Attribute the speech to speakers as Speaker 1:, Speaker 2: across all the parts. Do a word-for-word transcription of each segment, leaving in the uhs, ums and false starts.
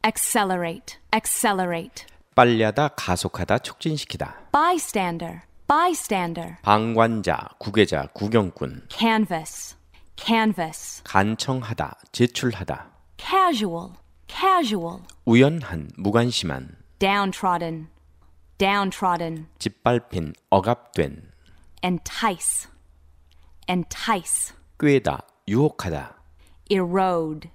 Speaker 1: accelerate, accelerate.
Speaker 2: 빨리하다, 가속하다, 촉진시키다.
Speaker 1: Bystander, bystander.
Speaker 2: 방관자, 구계자, 구경꾼.
Speaker 1: Canvas, canvas.
Speaker 2: 간청하다, 제출하다.
Speaker 1: Casual, casual.
Speaker 2: 우연한, 무관심한.
Speaker 1: Downtrodden, downtrodden.
Speaker 2: 짓밟힌, 억압된.
Speaker 1: Entice, entice.
Speaker 2: 꾀다, 유혹하다.
Speaker 1: Erode,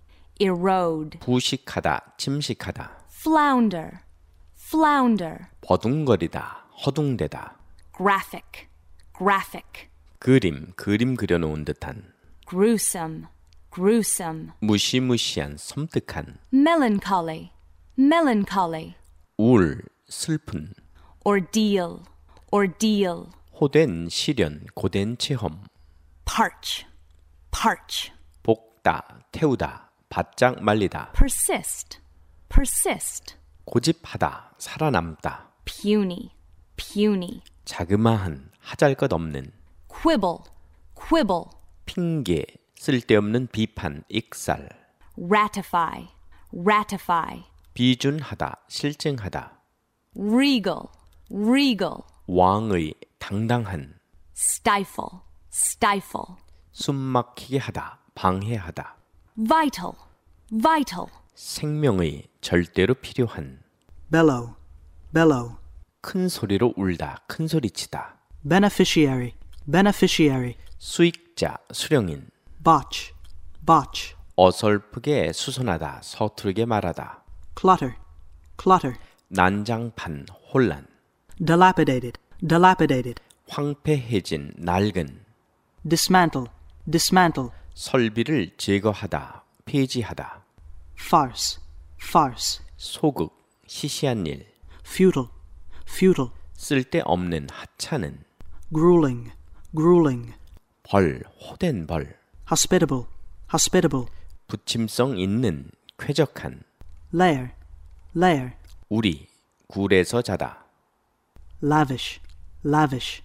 Speaker 1: erode.
Speaker 2: 부식하다, 침식하다.
Speaker 1: Flounder, flounder.
Speaker 2: 버둥거리다, 허둥대다.
Speaker 1: Graphic, graphic.
Speaker 2: 그림, 그림 그려놓은 듯한.
Speaker 1: Gruesome, gruesome.
Speaker 2: 무시무시한, 섬뜩한.
Speaker 1: Melancholy, melancholy.
Speaker 2: 우울, 슬픈.
Speaker 1: Ordeal, ordeal.
Speaker 2: 호된, 시련, 고된 체험.
Speaker 1: Parch, parch.
Speaker 2: 볶다, 태우다, 바짝 말리다.
Speaker 1: Persist, persist.
Speaker 2: 고집하다, 살아남다.
Speaker 1: Puny, puny.
Speaker 2: 자그마한, 하잘것없는.
Speaker 1: Quibble, quibble.
Speaker 2: 핑계, 쓸데없는 비판, 익살.
Speaker 1: Ratify, ratify.
Speaker 2: 비준하다, 실증하다.
Speaker 1: Regal, regal.
Speaker 2: 왕의, 당당한.
Speaker 1: Stifle, stifle.
Speaker 2: 숨막히게 하다, 방해하다.
Speaker 1: Vital, vital.
Speaker 2: 생명의, 절대로 필요한.
Speaker 3: bellow, bellow.
Speaker 2: 큰 소리로 울다, 큰 소리치다.
Speaker 3: beneficiary, beneficiary.
Speaker 2: 수익자, 수령인.
Speaker 3: botch, botch.
Speaker 2: 어설프게 수선하다, 서투르게 말하다.
Speaker 3: clutter, clutter.
Speaker 2: 난장판, 혼란.
Speaker 3: dilapidated, dilapidated.
Speaker 2: 황폐해진, 낡은.
Speaker 3: dismantle, dismantle.
Speaker 2: 설비를 제거하다, 폐지하다.
Speaker 3: farce, farce.
Speaker 2: 소극, 시시한 일.
Speaker 3: futile, futile.
Speaker 2: 쓸데없는 하찮은.
Speaker 3: grueling, grueling.
Speaker 2: 벌, 호된 벌.
Speaker 3: hospitable, hospitable.
Speaker 2: 부침성 있는, 쾌적한.
Speaker 3: lair, lair.
Speaker 2: 우리, 굴에서 자다.
Speaker 3: lavish, lavish.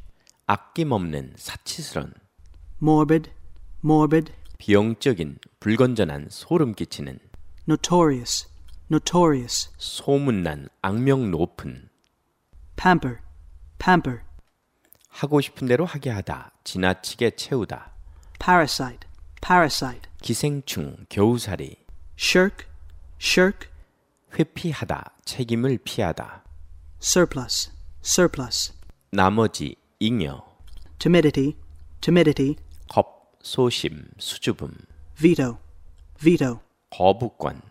Speaker 2: 아낌없는, 사치스런.
Speaker 3: morbid, morbid.
Speaker 2: 비용적인, 불건전한, 소름 끼치는.
Speaker 3: notorious, notorious.
Speaker 2: 소문난, 악명 높은.
Speaker 3: pamper, pamper.
Speaker 2: 하고 싶은 대로 하게 하다, 지나치게 채우다.
Speaker 3: parasite, parasite.
Speaker 2: 기생충, 겨우살이.
Speaker 3: shirk, shirk.
Speaker 2: 회피하다, 책임을 피하다.
Speaker 3: surplus, surplus.
Speaker 2: 나머지, 잉여.
Speaker 3: timidity, timidity.
Speaker 2: 겁, 소심, 수줍음.
Speaker 3: veto, veto.
Speaker 2: 거부권.